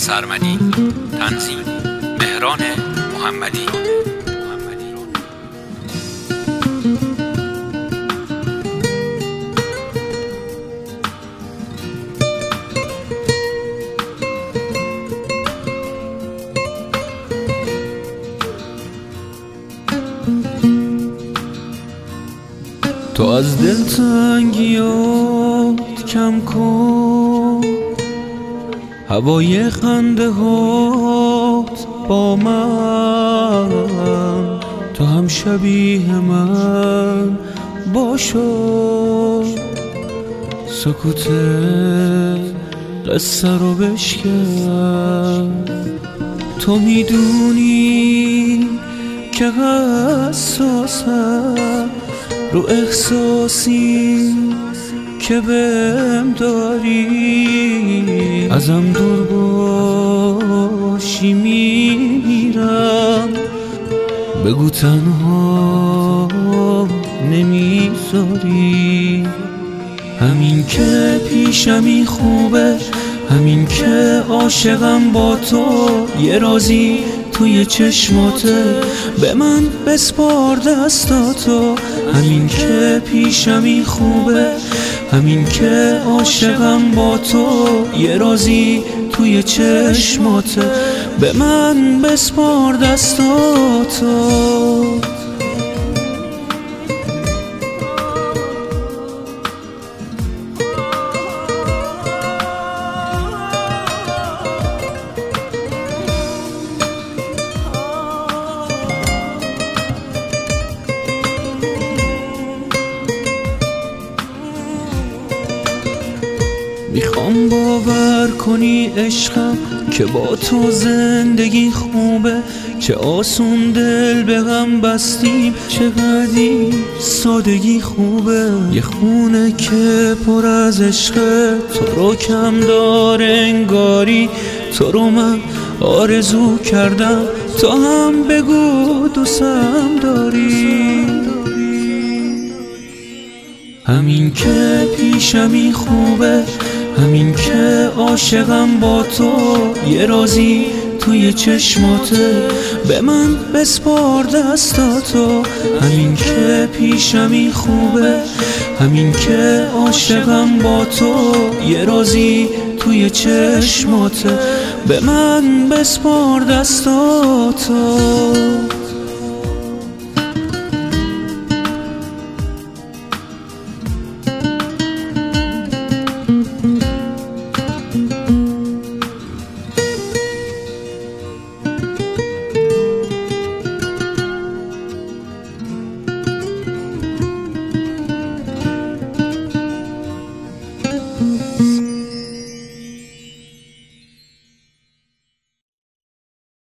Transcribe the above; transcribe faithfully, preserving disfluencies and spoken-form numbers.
سرمدی. تنظیم مهران محمدی. تو از دلتنگیات کم کن، هوای خنده هات با من، تو هم شبیه من باشو، سکوت قصه رو بشکن. تو میدونی که حساسم رو احساسی که بهم داری، ازم دور باشی میمیرم، بگو تنها نمیذاری. همین که پیشمی خوبه، همین که عاشقم با تو، یه رازی توی چشماته، به من بسپار دستاتو. همین که پیشمی خوبه، همین که عاشقم با تو، یه رازی توی چشماته، به من بسپار دستاتو. میخوام باور کنی عشقم که با تو زندگی خوبه، چه آسون دل به هم بستیم، چقدر سادگی خوبه. یه خونه که پر از عشقه، تو رو کم داره انگاری، تو رو من آرزو کردم، تو هم بگو دوستم داری. همین که پیشمی خوبه، همین که عاشقم با تو، یه رازی توی چشماته، به من بسپار دستاتو. همین که پیشمی خوبه، همین که عاشقم با تو، یه رازی توی چشماته، به من بسپار دستاتو.